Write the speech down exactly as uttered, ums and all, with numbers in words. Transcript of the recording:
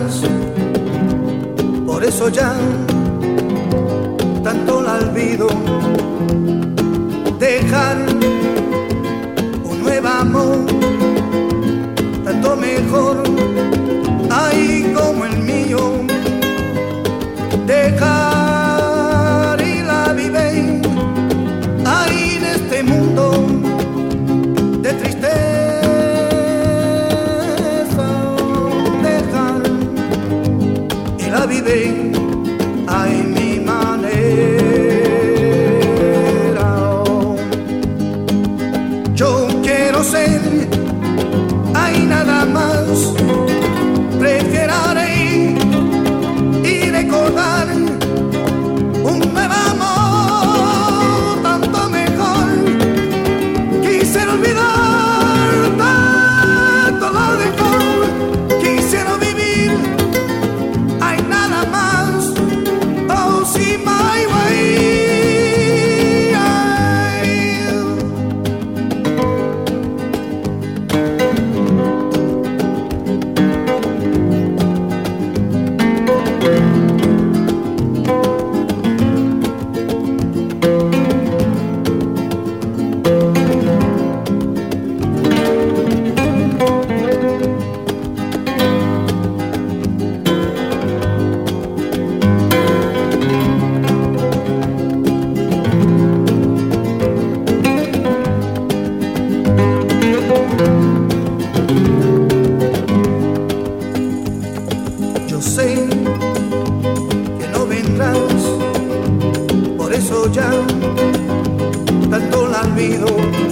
más, por eso ya tanto la olvido. Dejar un nuevo amor, tanto mejor, ay, como el mío. Dejar y la vive, ay, en este mundo de tristeza. Dejar y la vive, ay, mi manera. Yo quiero ser, hay nada más, preferiré y recordar un nuevo amor, tanto mejor. Quisiera olvidar tanto lo dejó, quisiera vivir, hay nada más, oh sí, my way. Yo sé que no vendrás, por eso ya tanto la olvido.